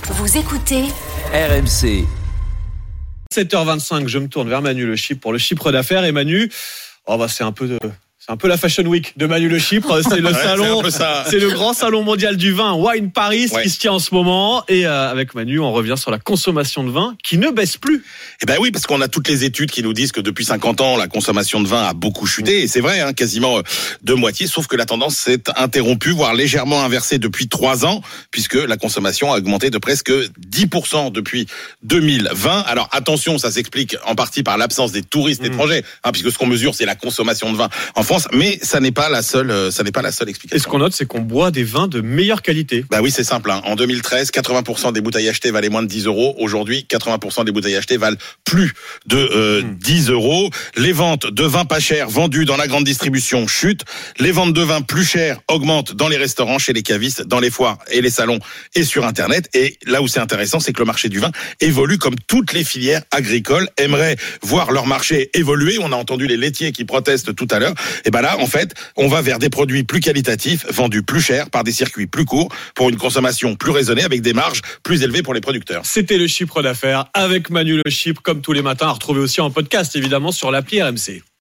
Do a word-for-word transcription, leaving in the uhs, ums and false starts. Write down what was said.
Vous écoutez R M C. sept heures vingt-cinq, je me tourne vers Manu Le Chypre pour le Chypre d'affaires. Et Manu, oh bah c'est un peu de... C'est un peu la Fashion Week de Manu Le Chypre. C'est le ouais, salon, c'est, c'est le grand salon mondial du vin, Wine Paris, ouais. qui se tient en ce moment. Et euh, avec Manu, on revient sur la consommation de vin qui ne baisse plus. Eh ben oui, parce qu'on a toutes les études qui nous disent que depuis cinquante ans, la consommation de vin a beaucoup chuté. Et c'est vrai, hein, quasiment de moitié. Sauf que la tendance s'est interrompue, voire légèrement inversée depuis trois ans, puisque la consommation a augmenté de presque dix pour cent depuis deux mille vingt. Alors attention, ça s'explique en partie par l'absence des touristes mmh. étrangers, hein, puisque ce qu'on mesure, c'est la consommation de vin en France. Mais ça n'est pas la seule, ça n'est pas la seule explication. Et ce qu'on note, c'est qu'on boit des vins de meilleure qualité. Bah oui, c'est simple. Hein. En deux mille treize, quatre-vingts pour cent des bouteilles achetées valaient moins de dix euros. Aujourd'hui, quatre-vingts pour cent des bouteilles achetées valent plus de euh, mmh. dix euros. Les ventes de vins pas chers vendus dans la grande distribution chutent. Les ventes de vins plus chers augmentent dans les restaurants, chez les cavistes, dans les foires et les salons et sur Internet. Et là où c'est intéressant, c'est que le marché du vin évolue comme toutes les filières agricoles aimeraient voir leur marché évoluer. On a entendu les laitiers qui protestent tout à l'heure. Et ben là, en fait, on va vers des produits plus qualitatifs, vendus plus cher par des circuits plus courts, pour une consommation plus raisonnée, avec des marges plus élevées pour les producteurs. C'était le Chypre d'affaires avec Manu Le Chypre, comme tous les matins, à retrouver aussi en podcast, évidemment, sur l'appli R M C.